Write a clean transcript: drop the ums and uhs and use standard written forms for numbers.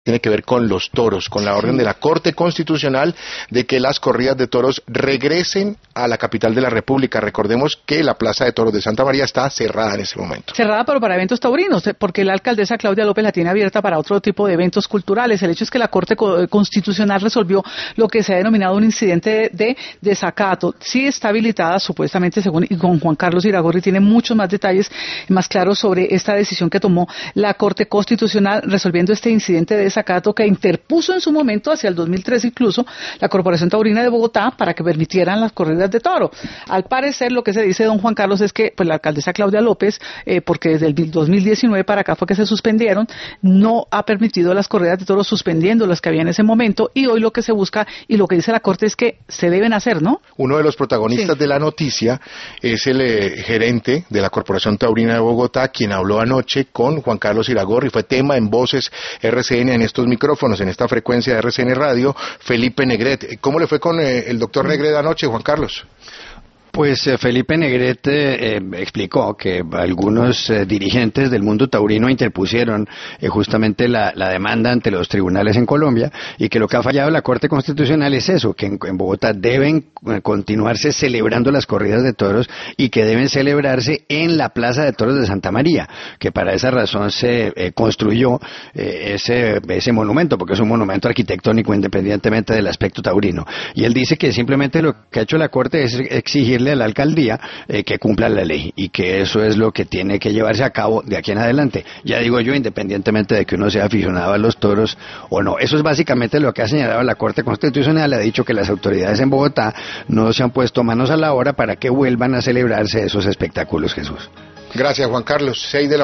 tiene que ver con los toros, con la orden de la Corte Constitucional de que las corridas de toros regresen a la capital de la República. Recordemos que la Plaza de Toros de Santa María está cerrada en ese momento. Cerrada, pero para eventos taurinos, porque la alcaldesa Claudia López la tiene abierta para otro tipo de eventos culturales. El hecho es que la Corte Constitucional resolvió lo que se ha denominado un incidente de desacato. Sí está habilitada, supuestamente, según y con Juan Carlos Iragorri, tiene muchos más detalles más claros sobre esta decisión que tomó la Corte Constitucional resolviendo este incidente de desacato que interpuso en su momento, hacia el 2003 incluso, la Corporación Taurina de Bogotá para que permitieran las corridas de toro. Al parecer, lo que se dice don Juan Carlos es que pues la alcaldesa Claudia López, porque desde el 2019 para acá fue que se suspendieron, no ha permitido las corridas de toros, suspendiendo las que había en ese momento, y hoy lo que se busca y lo que dice la Corte es que se deben hacer, ¿no? Uno de los protagonistas de la noticia es el gerente de la Corporación Taurina de Bogotá, quien habló anoche con Juan Carlos Iragorri, fue tema en Voces RCN, en estos micrófonos, en esta frecuencia de RCN Radio, Felipe Negret. ¿Cómo le fue con el doctor Negret anoche, Juan Carlos? Pues Felipe Negret explicó que algunos dirigentes del mundo taurino interpusieron justamente la demanda ante los tribunales en Colombia, y que lo que ha fallado la Corte Constitucional es eso, que en Bogotá deben continuarse celebrando las corridas de toros y que deben celebrarse en la Plaza de Toros de Santa María, que para esa razón se construyó ese monumento, porque es un monumento arquitectónico independientemente del aspecto taurino. Y él dice que simplemente lo que ha hecho la Corte es exigir a la alcaldía que cumpla la ley, y que eso es lo que tiene que llevarse a cabo de aquí en adelante. Ya digo yo, independientemente de que uno sea aficionado a los toros o no. Eso es básicamente lo que ha señalado la Corte Constitucional. Ha dicho que las autoridades en Bogotá no se han puesto manos a la obra para que vuelvan a celebrarse esos espectáculos, Jesús. Gracias, Juan Carlos. 6 de la